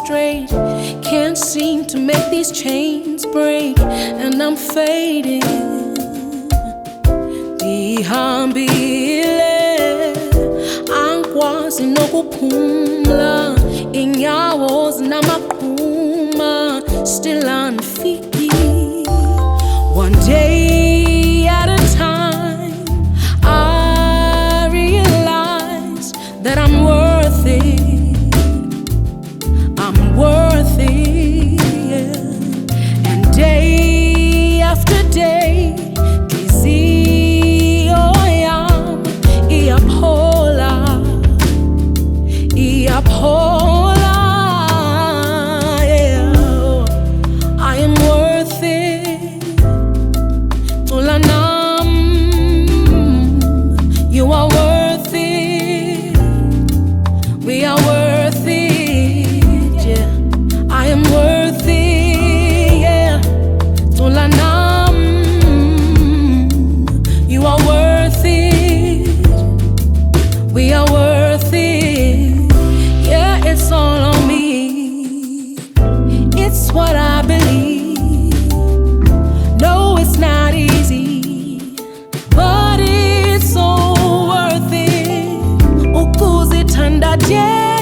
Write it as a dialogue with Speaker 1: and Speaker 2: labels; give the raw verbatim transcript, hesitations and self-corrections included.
Speaker 1: straight. Can't seem to make these chains break, and I'm fading. Ngihambile angikwazi nokuphumla, inyawo zinamaqhuma, still undefeated. One day at a time, I realize that I'm worth it. I'm worth it, yeah. And day after day, Kizio yam iyaphola, iyaphola, yeah. I am worth it. Ulanam, you are worth it. We are worth it, yeah. I am worth it, yeah. Ulanam, you are worth it. We are worth it, yeah. It's all on me. It's what I believe. No, it's not easy, but it's so worth it. Ukuzithanda nje.